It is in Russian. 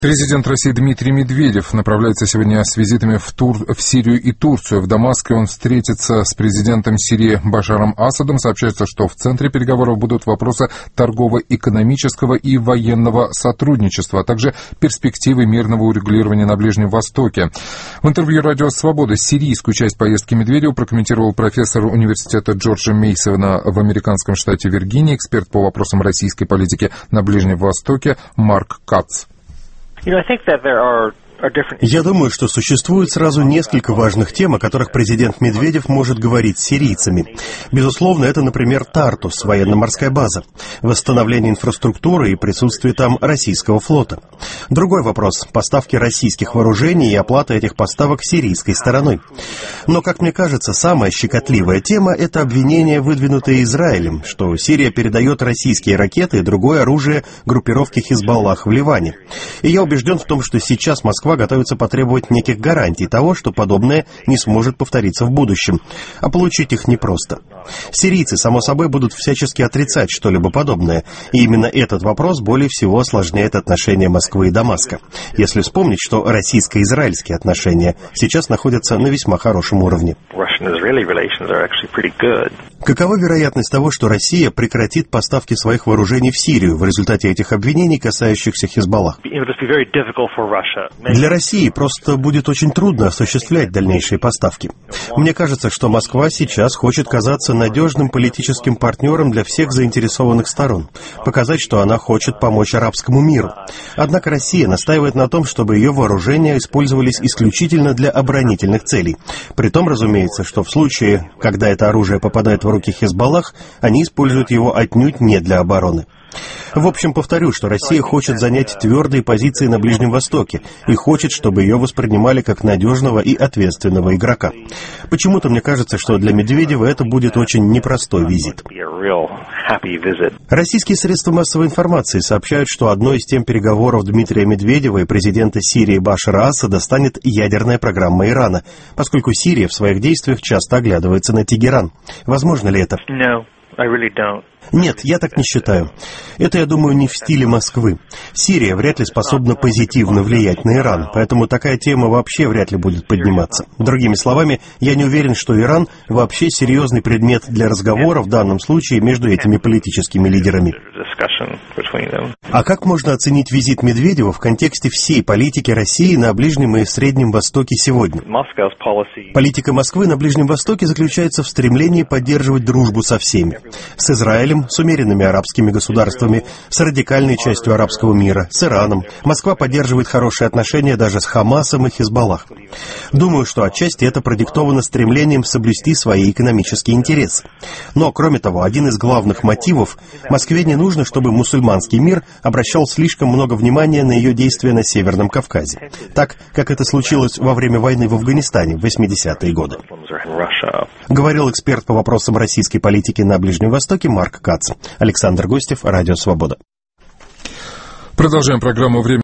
Президент России Дмитрий Медведев направляется сегодня с визитами в Сирию и Турцию. В Дамаске он встретится с президентом Сирии Башаром Асадом. Сообщается, что в центре переговоров будут вопросы торгово-экономического и военного сотрудничества, а также перспективы мирного урегулирования на Ближнем Востоке. В интервью «Радио Свобода» сирийскую часть поездки Медведева прокомментировал профессор университета Джорджа Мейсона в американском штате Виргиния, эксперт по вопросам российской политики на Ближнем Востоке Марк Кац. Я думаю, что существует сразу несколько важных тем, о которых президент Медведев может говорить с сирийцами. Безусловно, это, например, Тартус, военно-морская база, восстановление инфраструктуры и присутствие там российского флота. Другой вопрос – поставки российских вооружений и оплата этих поставок сирийской стороной. Но, как мне кажется, самая щекотливая тема – это обвинения, выдвинутые Израилем, что Сирия передает российские ракеты и другое оружие группировке Хизбаллах в Ливане. И я убежден в том, что сейчас Москва готовится потребовать неких гарантий того, что подобное не сможет повториться в будущем. А получить их непросто. Сирийцы, само собой, будут всячески отрицать что-либо подобное. И именно этот вопрос более всего осложняет отношения Москвы и Дамаска. Если вспомнить, что российско-израильские отношения сейчас находятся на весьма хорошем уровне. Какова вероятность того, что Россия прекратит поставки своих вооружений в Сирию в результате этих обвинений, касающихся Хизбаллах? Для России просто будет очень трудно осуществлять дальнейшие поставки. Мне кажется, что Москва сейчас хочет казаться надежным политическим партнером для всех заинтересованных сторон, показать, что она хочет помочь арабскому миру. Однако Россия настаивает на том, чтобы ее вооружения использовались исключительно для оборонительных целей. Притом, разумеется, что в случае, когда это оружие попадает в руки Хизбаллах, они используют его отнюдь не для обороны. В общем, повторю, что Россия хочет занять твердые позиции на Ближнем Востоке и хочет, чтобы ее воспринимали как надежного и ответственного игрока. Почему-то мне кажется, что для Медведева это будет очень непростой визит. Российские средства массовой информации сообщают, что одной из тем переговоров Дмитрия Медведева и президента Сирии Башара Асада станет ядерная программа Ирана, поскольку Сирия в своих действиях часто оглядывается на Тегеран. Возможно ли это? Нет, я так не считаю. Это, я думаю, не в стиле Москвы. Сирия вряд ли способна позитивно влиять на Иран, поэтому такая тема вообще вряд ли будет подниматься. Другими словами, я не уверен, что Иран вообще серьезный предмет для разговора в данном случае между этими политическими лидерами. А как можно оценить визит Медведева в контексте всей политики России на Ближнем и Среднем Востоке сегодня? Политика Москвы на Ближнем Востоке заключается в стремлении поддерживать дружбу со всеми. С Израилем, с умеренными арабскими государствами, с радикальной частью арабского мира, с Ираном. Москва поддерживает хорошие отношения даже с Хамасом и Хизбаллах. Думаю, что отчасти это продиктовано стремлением соблюсти свои экономические интересы. Но, кроме того, один из главных мотивов – Москве не нужно, чтобы мусульманский мир обращал слишком много внимания на ее действия на Северном Кавказе, так, как это случилось во время войны в Афганистане в 80-е годы. Говорил эксперт по вопросам российской политики на Ближнем Востоке Марк Кац. Александр Гостев, Радио Свобода. Продолжаем программу «Время».